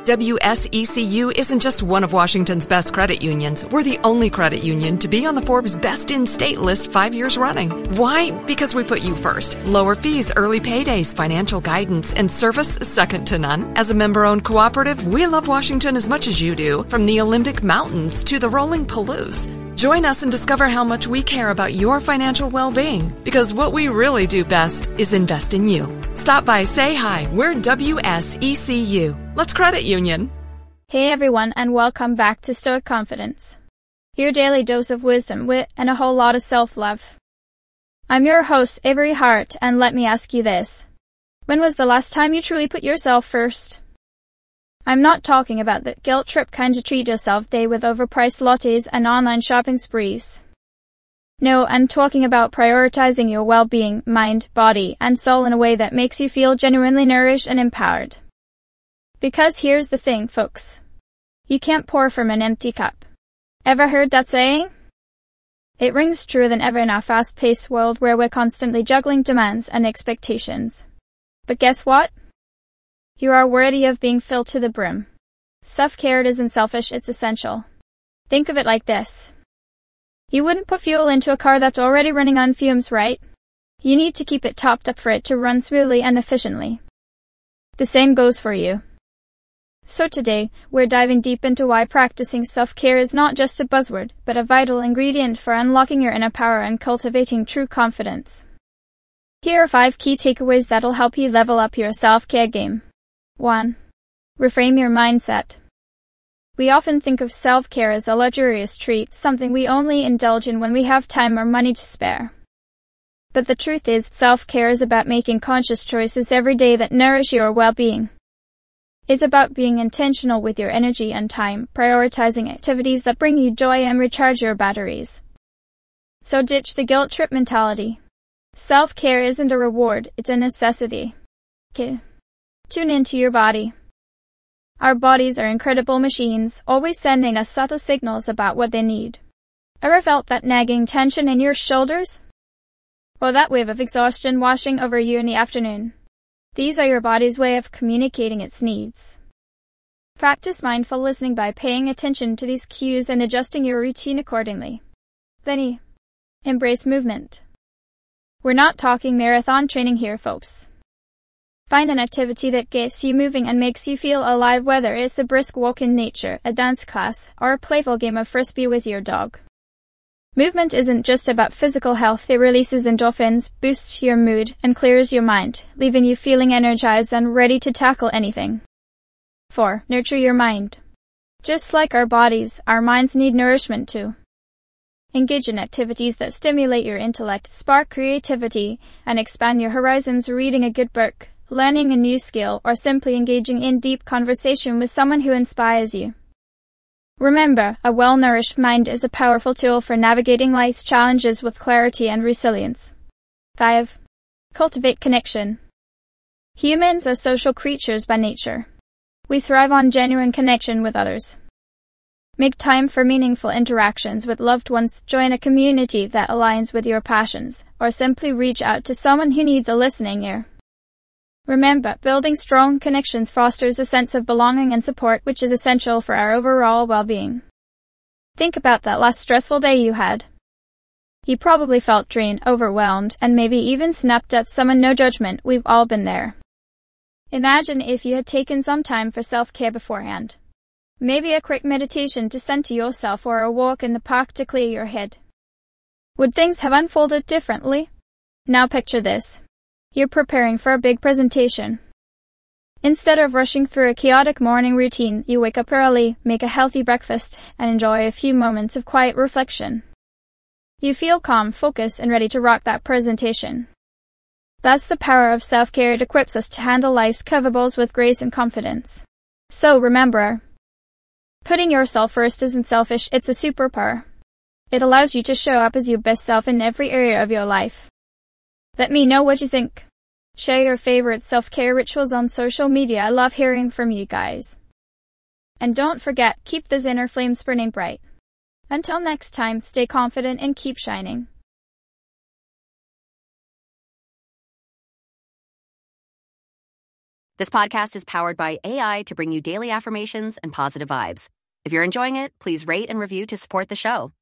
WSECU isn't just one of Washington's best credit unions. We're the only credit union to be on the Forbes Best in State list 5 years running. Why? Because we put you first. Lower fees, early paydays, financial guidance, and service second to none. As a member-owned cooperative, we love Washington as much as you do, from the Olympic Mountains to the rolling Palouse. Join us and discover how much we care about your financial well-being, because what we really do best is invest in you. Stop by, say hi. We're WSECU. Let's credit union. Hey everyone, and welcome back to Stoic Confidence, your daily dose of wisdom, wit, and a whole lot of self-love. I'm your host, Avery Hart, and let me ask you this. When was the last time you truly put yourself first? I'm not talking about the guilt trip kind of treat yourself day with overpriced lattes and online shopping sprees. No, I'm talking about prioritizing your well-being, mind, body, and soul in a way that makes you feel genuinely nourished and empowered. Because here's the thing, folks. You can't pour from an empty cup. Ever heard that saying? It rings truer than ever in our fast-paced world where we're constantly juggling demands and expectations. But guess what? You are worthy of being filled to the brim. Self-care isn't selfish, it's essential. Think of it like this. You wouldn't put fuel into a car that's already running on fumes, right? You need to keep it topped up for it to run smoothly and efficiently. The same goes for you. So today, we're diving deep into why practicing self-care is not just a buzzword, but a vital ingredient for unlocking your inner power and cultivating true confidence. Here are 5 key takeaways that'll help you level up your self-care game. 1. Reframe your mindset. We often think of self-care as a luxurious treat, something we only indulge in when we have time or money to spare. But the truth is, self-care is about making conscious choices every day that nourish your well-being. It's about being intentional with your energy and time, prioritizing activities that bring you joy and recharge your batteries. So ditch the guilt trip mentality. Self-care isn't a reward, it's a necessity. Tune into your body. Our bodies are incredible machines, always sending us subtle signals about what they need. Ever felt that nagging tension in your shoulders? Or that wave of exhaustion washing over you in the afternoon? These are your body's way of communicating its needs. Practice mindful listening by paying attention to these cues and adjusting your routine accordingly. Then embrace movement. We're not talking marathon training here, folks. Find an activity that gets you moving and makes you feel alive, whether it's a brisk walk in nature, a dance class, or a playful game of frisbee with your dog. Movement isn't just about physical health, it releases endorphins, boosts your mood, and clears your mind, leaving you feeling energized and ready to tackle anything. 4. Nurture your mind. Just like our bodies, our minds need nourishment too. Engage in activities that stimulate your intellect, spark creativity, and expand your horizons. Reading a good book, learning a new skill, or simply engaging in deep conversation with someone who inspires you. Remember, a well-nourished mind is a powerful tool for navigating life's challenges with clarity and resilience. 5. Cultivate connection. Humans are social creatures by nature. We thrive on genuine connection with others. Make time for meaningful interactions with loved ones, join a community that aligns with your passions, or simply reach out to someone who needs a listening ear. Remember, building strong connections fosters a sense of belonging and support, which is essential for our overall well-being. Think about that last stressful day you had. You probably felt drained, overwhelmed, and maybe even snapped at someone. No judgment, we've all been there. Imagine if you had taken some time for self-care beforehand. Maybe a quick meditation to center yourself or a walk in the park to clear your head. Would things have unfolded differently? Now picture this. You're preparing for a big presentation. Instead of rushing through a chaotic morning routine, you wake up early, make a healthy breakfast, and enjoy a few moments of quiet reflection. You feel calm, focused, and ready to rock that presentation. That's the power of self-care. It equips us to handle life's curveballs with grace and confidence. So remember, putting yourself first isn't selfish, it's a superpower. It allows you to show up as your best self in every area of your life. Let me know what you think. Share your favorite self-care rituals on social media. I love hearing from you guys. And don't forget, keep those inner flames burning bright. Until next time, stay confident and keep shining. This podcast is powered by AI to bring you daily affirmations and positive vibes. If you're enjoying it, please rate and review to support the show.